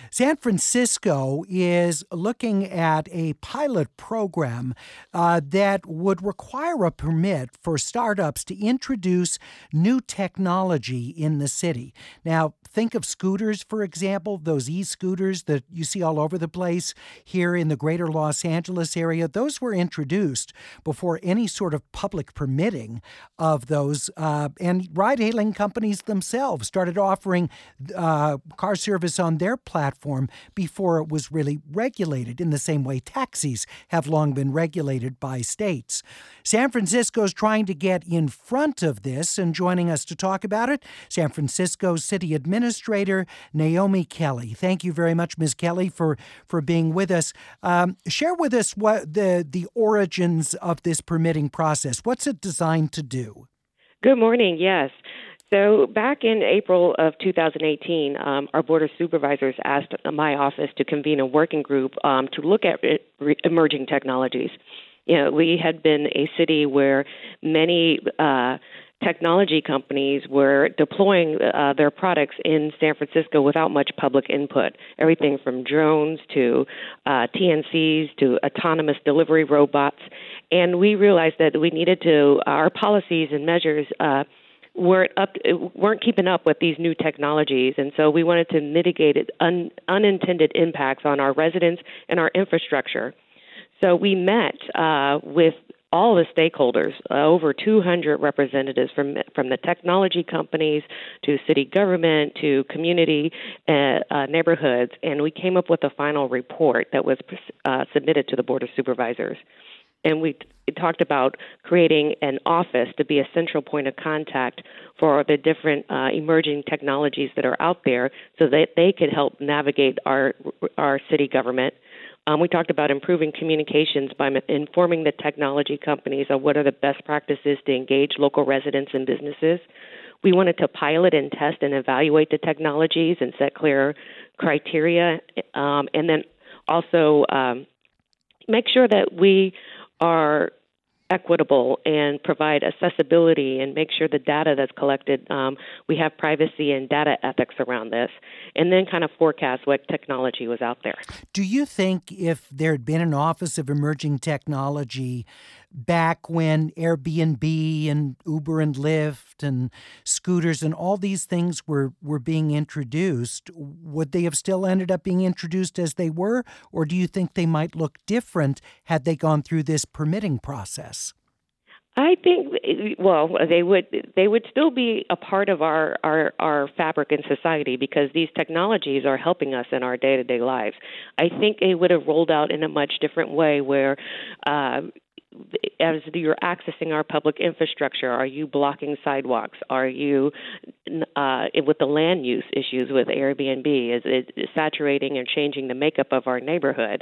San Francisco is looking at a pilot program that would require a permit for startups to introduce new technology in the city. Now, think of scooters, for example, those e-scooters that you see all over the place here in the greater Los Angeles area. Those were introduced before any sort of public permitting of those. And ride-hailing companies themselves started offering car service on their platform before it was really regulated, in the same way taxis have long been regulated by states. San Francisco's trying to get in front of this, and joining us to talk about it, San Francisco City Administrator Naomi Kelly. Thank you very much, Ms. Kelly, for being with us. Share with us what the origins of this permitting process. What's it designed to do? Good morning. Yes. So back in April of 2018, our Board of Supervisors asked my office to convene a working group to look at emerging technologies. You know, we had been a city where many technology companies were deploying their products in San Francisco without much public input, everything from drones to TNCs to autonomous delivery robots. And we realized that we needed to, our policies and measures weren't keeping up with these new technologies, and so we wanted to mitigate unintended impacts on our residents and our infrastructure. So we met with all the stakeholders, over 200 representatives from the technology companies to city government to community neighborhoods, and we came up with a final report that was submitted to the Board of Supervisors. And we talked about creating an office to be a central point of contact for the different emerging technologies that are out there so that they could help navigate our city government. We talked about improving communications by informing the technology companies on what are the best practices to engage local residents and businesses. We wanted to pilot and test and evaluate the technologies and set clear criteria, and then also make sure that we are equitable and provide accessibility and make sure the data that's collected, we have privacy and data ethics around this, and then kind of forecast what technology was out there. Do you think if there had been an Office of Emerging Technology back when Airbnb and Uber and Lyft and scooters and all these things were being introduced, would they have still ended up being introduced as they were? Or do you think they might look different had they gone through this permitting process? I think, well, they would still be a part of our fabric in society because these technologies are helping us in our day-to-day lives. I think they would have rolled out in a much different way where as you're accessing our public infrastructure, are you blocking sidewalks? Are you, with the land use issues with Airbnb, is it saturating and changing the makeup of our neighborhood?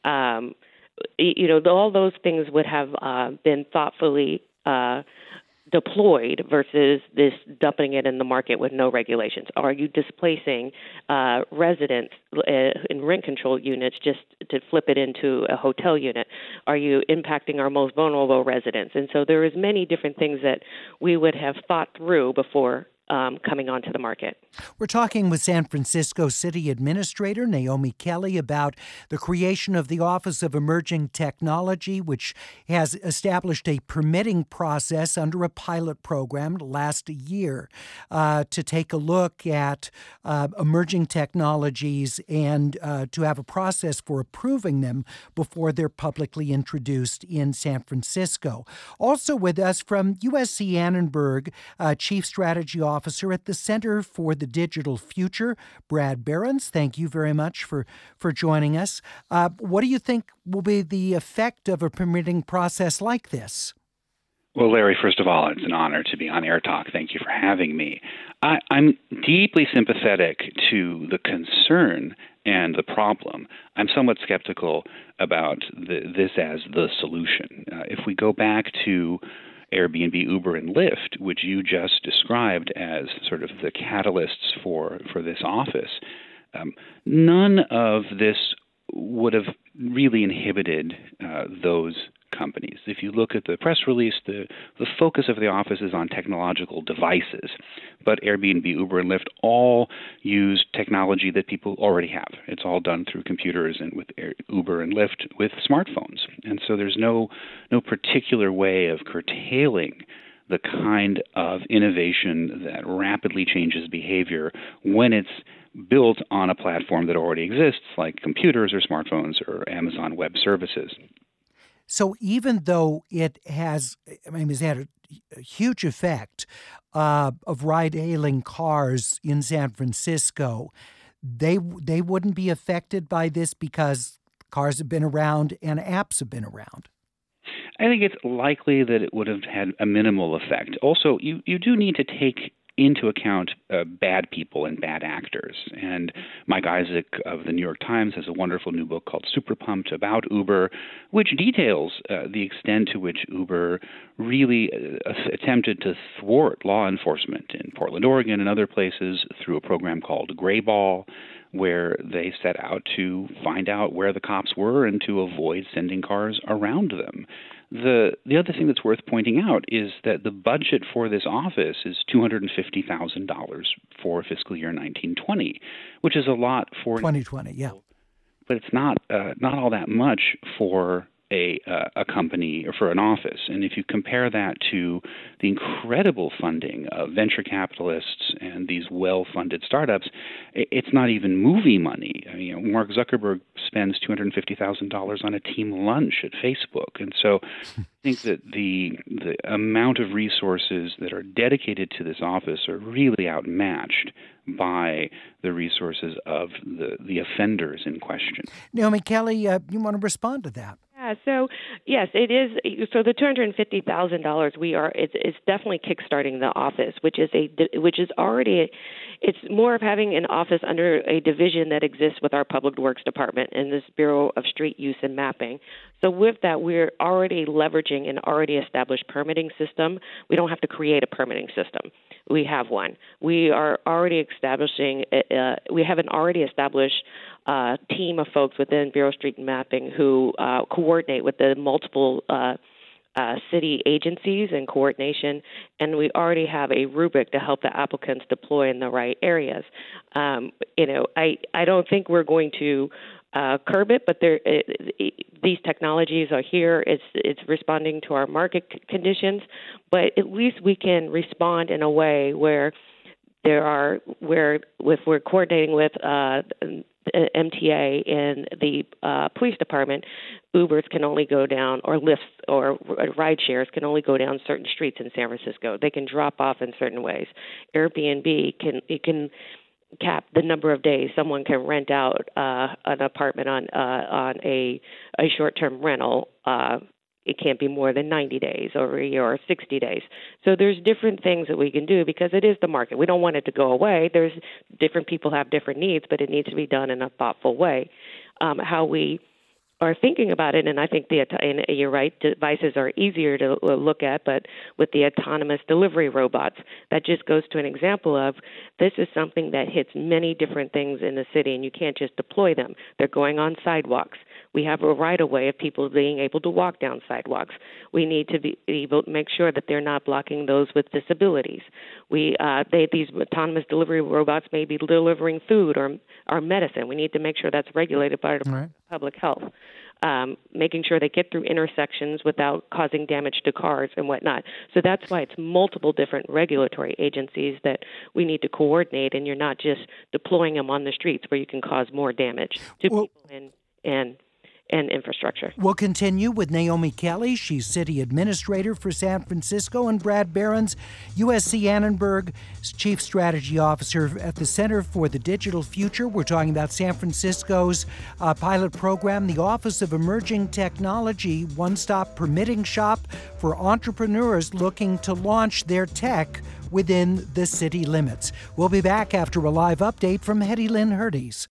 All those things would have been thoughtfully deployed versus this dumping it in the market with no regulations. Are you displacing residents in rent control units just to flip it into a hotel unit? Are you impacting our most vulnerable residents? And so there is many different things that we would have thought through before coming onto the market. We're talking with San Francisco City Administrator Naomi Kelly about the creation of the Office of Emerging Technology, which has established a permitting process under a pilot program last year to take a look at emerging technologies and to have a process for approving them before they're publicly introduced in San Francisco. Also with us from USC Annenberg, Chief Strategy Officer at the Center for the Digital Future, Brad Behrens. Thank you very much for joining us. What do you think will be the effect of a permitting process like this? Well, Larry, first of all, it's an honor to be on Air Talk. Thank you for having me. I'm deeply sympathetic to the concern and the problem. I'm somewhat skeptical about this as the solution. If we go back to Airbnb, Uber, and Lyft, which you just described as sort of the catalysts for this office, none of this would have really inhibited those companies. If you look at the press release, the focus of the office is on technological devices. But Airbnb, Uber, and Lyft all use technology that people already have. It's all done through computers and with Uber and Lyft with smartphones. And so there's no particular way of curtailing the kind of innovation that rapidly changes behavior when it's built on a platform that already exists, like computers or smartphones or Amazon Web Services. So even though it's had a huge effect of ride-hailing cars in San Francisco, they wouldn't be affected by this because cars have been around and apps have been around. I think it's likely that it would have had a minimal effect. Also, you do need to take into account bad people and bad actors. And Mike Isaac of the New York Times has a wonderful new book called Super Pumped about Uber, which details the extent to which Uber really attempted to thwart law enforcement in Portland, Oregon, and other places through a program called Grayball, where they set out to find out where the cops were and to avoid sending cars around them. The other thing that's worth pointing out is that the budget for this office is $250,000 for fiscal year 1920, which is a lot for 2020, yeah. But it's not all that much for a company or for an office. And if you compare that to the incredible funding of venture capitalists and these well-funded startups, it's not even movie money. I mean, Mark Zuckerberg spends $250,000 on a team lunch at Facebook. And so I think that the amount of resources that are dedicated to this office are really outmatched by the resources of the offenders in question. Naomi Kelly, you want to respond to that? Yeah, so yes, it is. So the $250,000 it's definitely kickstarting the office, which is already. It's more of having an office under a division that exists with our Public Works Department and this Bureau of Street Use and Mapping. So with that, we're already leveraging an already established permitting system. We don't have to create a permitting system. We have one. We are already establishing. We have an already established team of folks within Bureau of Street and Mapping who coordinate with the multiple city agencies and coordination, and we already have a rubric to help the applicants deploy in the right areas. I don't think we're going to curb it, but these technologies are here. It's responding to our market conditions, but at least we can respond in a way where if we're coordinating with MTA and the police department, Ubers can only go down, or Lyfts or ride shares can only go down certain streets in San Francisco. They can drop off in certain ways. Airbnb can cap the number of days someone can rent out an apartment on a short-term rental. It can't be more than 90 days or a year or 60 days. So there's different things that we can do because it is the market. We don't want it to go away. There's different people have different needs, but it needs to be done in a thoughtful way. How we are thinking about it, and I think and you're right, devices are easier to look at, but with the autonomous delivery robots, that just goes to an example of this is something that hits many different things in the city, and you can't just deploy them. They're going on sidewalks. We have a right-of-way of people being able to walk down sidewalks. We need to be able to make sure that they're not blocking those with disabilities. These autonomous delivery robots may be delivering food or medicine. We need to make sure that's regulated by the public health. Making sure they get through intersections without causing damage to cars and whatnot. So that's why it's multiple different regulatory agencies that we need to coordinate, and you're not just deploying them on the streets where you can cause more damage to people and infrastructure. We'll continue with Naomi Kelly. She's city administrator for San Francisco, and Brad Behrens, USC Annenberg chief strategy officer at the Center for the Digital Future. We're talking about San Francisco's pilot program, the Office of Emerging Technology, one-stop permitting shop for entrepreneurs looking to launch their tech within the city limits. We'll be back after a live update from Hetty Lynn Herdes.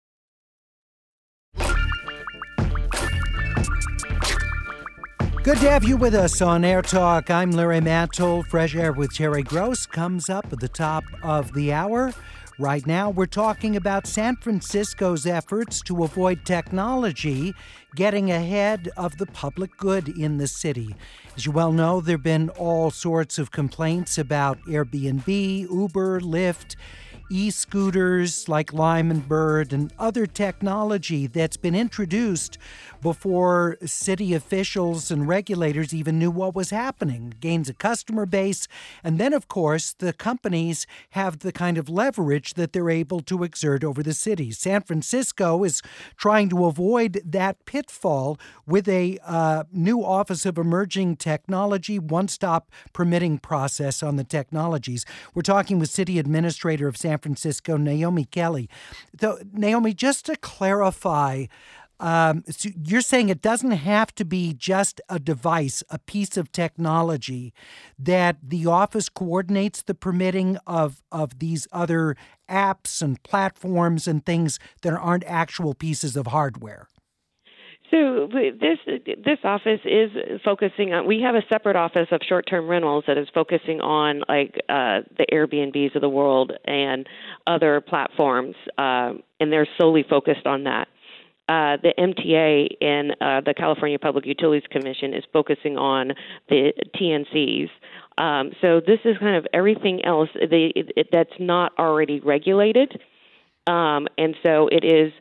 Good to have you with us on Air Talk. I'm Larry Mantle. Fresh Air with Terry Gross comes up at the top of the hour. Right now, we're talking about San Francisco's efforts to avoid technology getting ahead of the public good in the city. As you well know, there have been all sorts of complaints about Airbnb, Uber, Lyft, e-scooters like Lime and Bird, and other technology that's been introduced before city officials and regulators even knew what was happening. Gains a customer base, and then, of course, the companies have the kind of leverage that they're able to exert over the city. San Francisco is trying to avoid that pitfall with a new Office of Emerging Technology, one-stop permitting process on the technologies. We're talking with City Administrator of San Francisco, Naomi Kelly. So, Naomi, just to clarify, so you're saying it doesn't have to be just a device, a piece of technology, that the office coordinates the permitting of these other apps and platforms and things that aren't actual pieces of hardware? So this office is focusing on. We have a separate office of short-term rentals that is focusing on the Airbnbs of the world and other platforms, and they're solely focused on that. The MTA and the California Public Utilities Commission is focusing on the TNCs. So this is kind of everything else that's not already regulated. And so it is,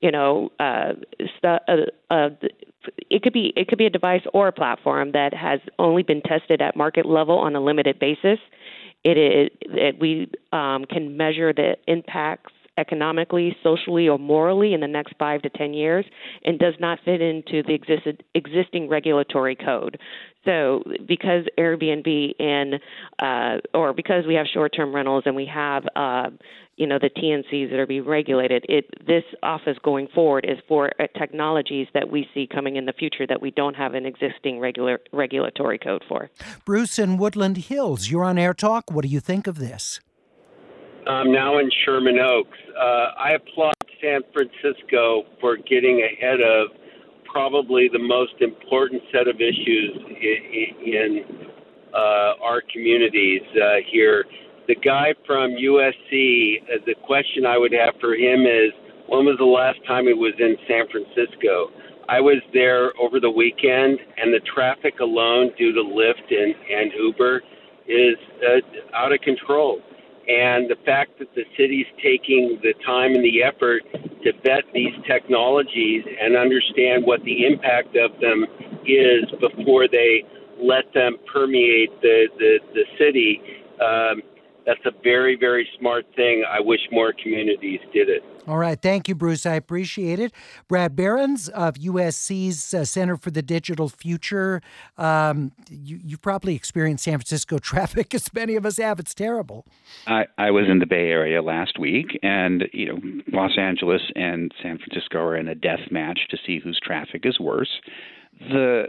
it could be a device or a platform that has only been tested at market level on a limited basis. We can measure the impacts economically, socially, or morally in the next 5 to 10 years, and does not fit into the existing regulatory code. So because Airbnb or because we have short-term rentals and we have the TNCs that are being regulated, this office going forward is for technologies that we see coming in the future that we don't have an existing regulatory code for. Bruce in Woodland Hills, you're on Air Talk. What do you think of this? I'm now in Sherman Oaks. I applaud San Francisco for getting ahead of probably the most important set of issues in our communities here. The guy from USC, the question I would have for him is, when was the last time he was in San Francisco? I was there over the weekend, and the traffic alone due to Lyft and Uber is out of control. And the fact that the city's taking the time and the effort to vet these technologies and understand what the impact of them is before they let them permeate the city, that's a very, very smart thing. I wish more communities did it. All right. Thank you, Bruce. I appreciate it. Brad Behrens of USC's Center for the Digital Future. You've probably experienced San Francisco traffic, as many of us have. It's terrible. I was in the Bay Area last week, and Los Angeles and San Francisco are in a death match to see whose traffic is worse. The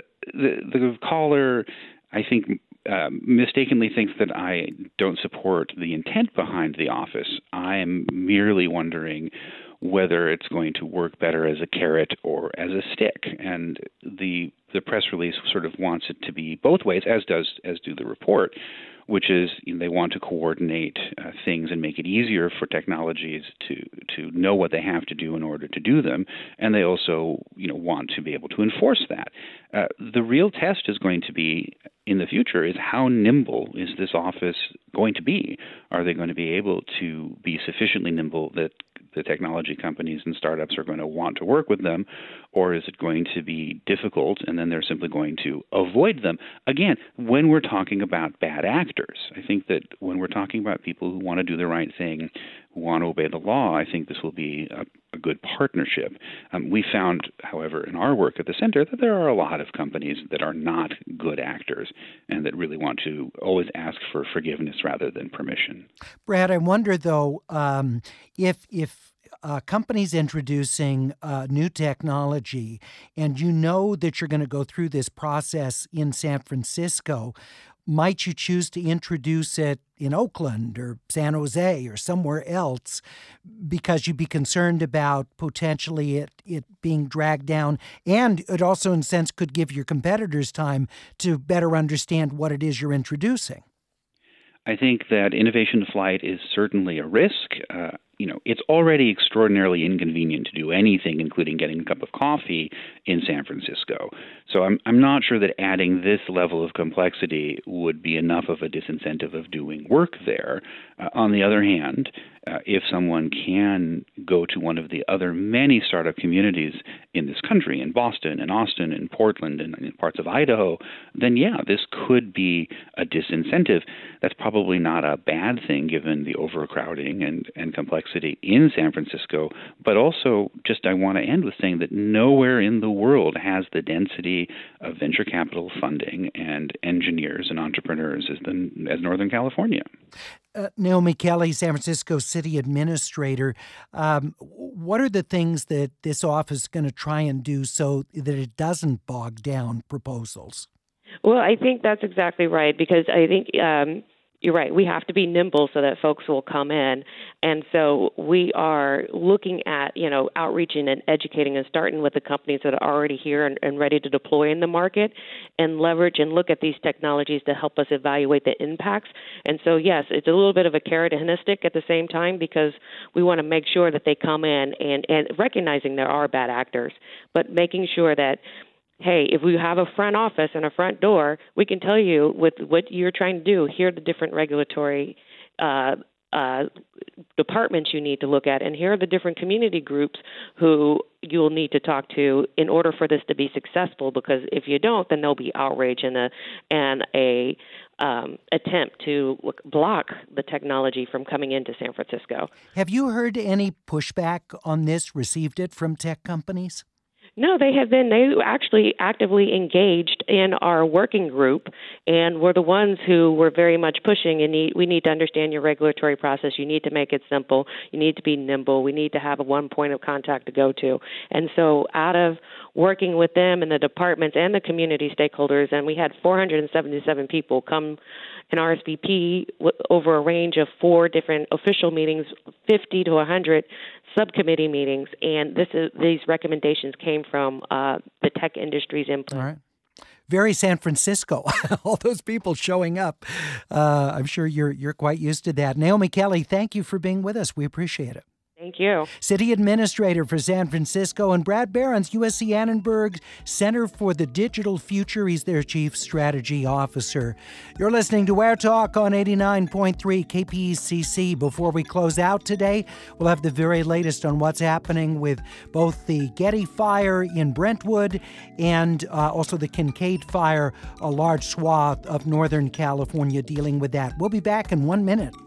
caller, I think, mistakenly thinks that I don't support the intent behind the office. I am merely wondering whether it's going to work better as a carrot or as a stick. And the press release sort of wants it to be both ways, as do the report, which is they want to coordinate things and make it easier for technologies to know what they have to do in order to do them, and they also want to be able to enforce that. The real test is going to be in the future is how nimble is this office going to be? Are they going to be able to be sufficiently nimble that the technology companies and startups are going to want to work with them, or is it going to be difficult and then they're simply going to avoid them? Again, when we're talking about bad actors, I think that when we're talking about people who want to do the right thing, who want to obey the law, I think this will be a good partnership. We found, however, in our work at the center that there are a lot of companies that are not good actors and that really want to always ask for forgiveness rather than permission. Brad, I wonder, though, if companies introducing new technology and you know that you're going to go through this process in San Francisco, might you choose to introduce it in Oakland or San Jose or somewhere else because you'd be concerned about potentially it being dragged down? And it also, in a sense, could give your competitors time to better understand what it is you're introducing. I think that innovation flight is certainly a risk. it's already extraordinarily inconvenient to do anything, including getting a cup of coffee in San Francisco. So I'm not sure that adding this level of complexity would be enough of a disincentive of doing work there. On the other hand, if someone can go to one of the other many startup communities in this country, in Boston and Austin and Portland and in parts of Idaho, then this could be a disincentive. That's probably not a bad thing given the overcrowding and complexity in San Francisco. But also, I want to end with saying that nowhere in the world has the density of venture capital funding and engineers and entrepreneurs as Northern California. Naomi Kelly, San Francisco City Administrator, what are the things that this office is going to try and do so that it doesn't bog down proposals? Well, I think that's exactly right, because I think you're right. We have to be nimble so that folks will come in. And so we are looking at, outreaching and educating and starting with the companies that are already here and ready to deploy in the market and leverage and look at these technologies to help us evaluate the impacts. And so, yes, it's a little bit of a carrot and a stick at the same time, because we want to make sure that they come in and recognizing there are bad actors, but making sure that, hey, if we have a front office and a front door, we can tell you with what you're trying to do, here are the different regulatory departments you need to look at, and here are the different community groups who you'll need to talk to in order for this to be successful, because if you don't, then there'll be outrage and a attempt to block the technology from coming into San Francisco. Have you heard any pushback on this, received it from tech companies? No, they actually actively engaged in our working group and were the ones who were very much pushing, we need to understand your regulatory process. You need to make it simple. You need to be nimble. We need to have one point of contact to go to. And so out of working with them and the departments and the community stakeholders, and we had 477 people come and RSVP over a range of 4 different official meetings, 50 to 100 subcommittee meetings, and these recommendations came from the tech industry's input. All right. Very San Francisco, all those people showing up. I'm sure you're quite used to that. Naomi Kelly, thank you for being with us. We appreciate it. Thank you. City Administrator for San Francisco, and Brad Behrens, USC Annenberg Center for the Digital Future. He's their Chief Strategy Officer. You're listening to Air Talk on 89.3 KPCC. Before we close out today, we'll have the very latest on what's happening with both the Getty fire in Brentwood and also the Kincaid fire, a large swath of Northern California dealing with that. We'll be back in 1 minute.